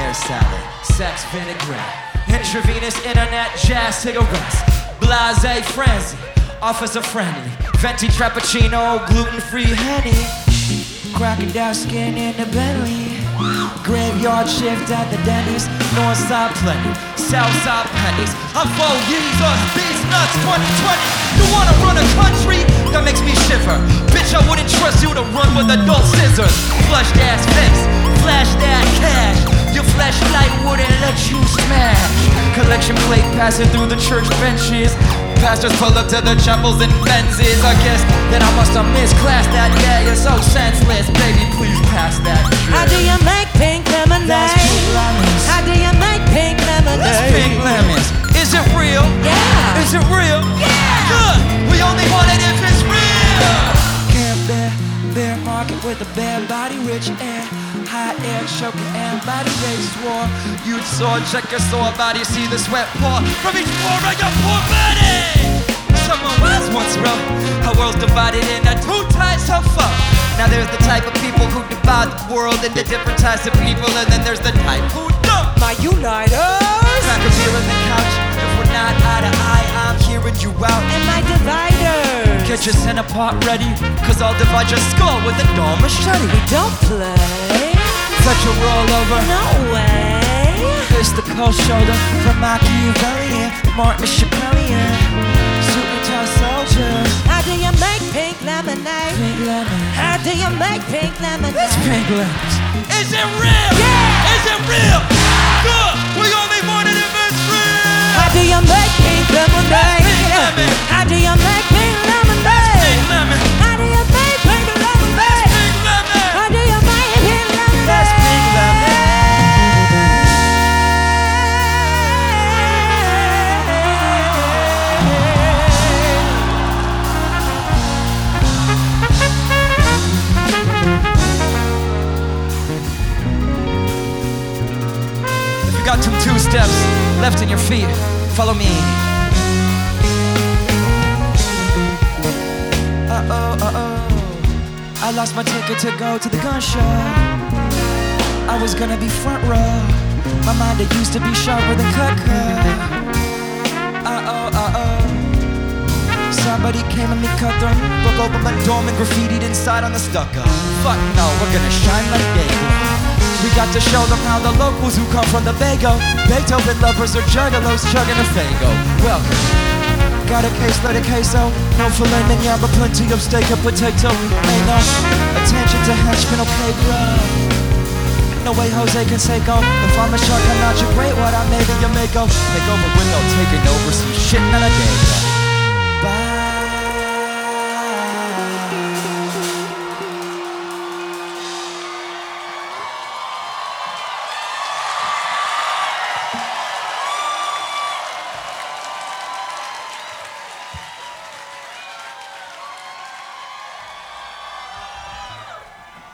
Caesar salad, sex vinaigrette, intravenous internet jazz cigarettes, blase frenzy, officer friendly, venti frappuccino, gluten-free Henny, crocodile skin in the Bentley, graveyard shift at the Denny's, north side plenty, south side pennies. I'm for Jesus, these nuts 2020. You wanna run a country? That makes me shiver. Bitch, I wouldn't trust you to run with adult scissors. Flushed ass face, flash that cash. Your flashlight wouldn't let you smash. Collection plate passing through the church benches. Pastors pull up to the chapels and Benzes. I guess that I must have misclassed that. Yeah, you're so senseless. Baby, please pass that shit. How do you make pink lemonade? That's pink lemons. How do you make pink lemonade? That's pink lemons. Is it real? Yeah. Is it real? Yeah. Good. We only want it if it's real. Can't bear market with a bare body, rich air, high air, choking and body raises war. You saw, check your sore body, see the sweat pour from each pore of your poor body. Someone was once wrote, our world's divided into two types of fuck. Now there's the type of people who divide the world into different types of people, and then there's the type who don't. My uniters Crack a beer on the couch. If we're not eye to eye, I'm hearing you out. and my dividers. Get your center part ready, cause I'll divide your skull with a dull machete. We don't play. Touch a rollover. No way. Fist the cold shoulder from Machiavellian, Martin Chappellian, suit and tie soldiers. How do you make pink lemonade? Pink lemon. How do you make pink lemonade? It's pink lemons. Is it real? Yeah. Is it real? Good. We only want it if it's real. How do you make pink lemonade? Pink lemon. How do you make pink lemonade? Pink lemon. How do you make pink lemonade? Pink lemon. How do you make pink lemonade? That's pink lemon. Got two steps left in your feet. Follow me. I lost my ticket to go to the gun show. I was gonna be front row. My mind, it used to be sharper than cut. Somebody came at me cutthroat, broke open my dorm and graffitied inside on the stucco. Fuck no, we're gonna shine like day glow. We got to show them how the locals who come from the Bay go. Beethoven lovers or juggalos chugging a Fago. Welcome. Got a case, let a queso. No filet mignon, but plenty of steak and potato. Pay no attention to henchmen, okay, bro. No way Jose Canseco. If I'm a shark, I'm not your great. What I maybe you may go. Take over with no taking over some shit none of days.